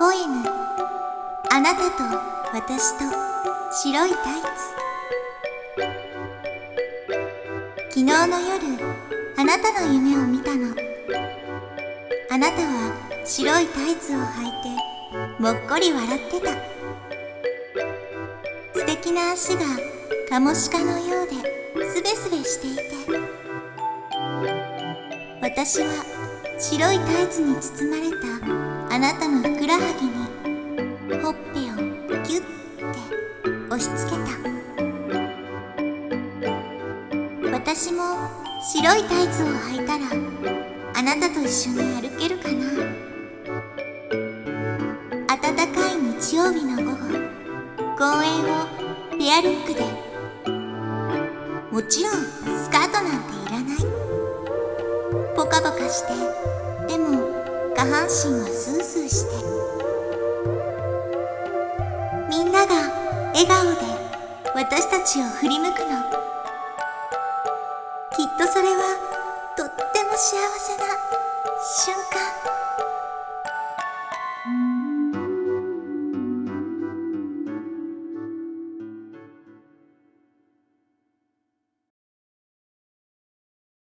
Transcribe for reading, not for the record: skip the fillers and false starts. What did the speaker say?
ポエム、あなたと私と白いタイツ。昨日の夜、あなたの夢を見たの。あなたは白いタイツを履いてもっこり笑ってた。素敵な足がカモシカのようでスベスベしていて、私は白いタイツに包まれたあなたのふくらはぎにほっぺをギュッて押し付けた。私も白いタイツを履いたらあなたと一緒に歩けるかな。暖かい日曜日の午後、公園をペアルックで。もちろんスカートなんていらない。ポカポカして、でも下半身はスースーして、みんなが笑顔で私たちを振り向くの。きっとそれはとっても幸せな瞬間。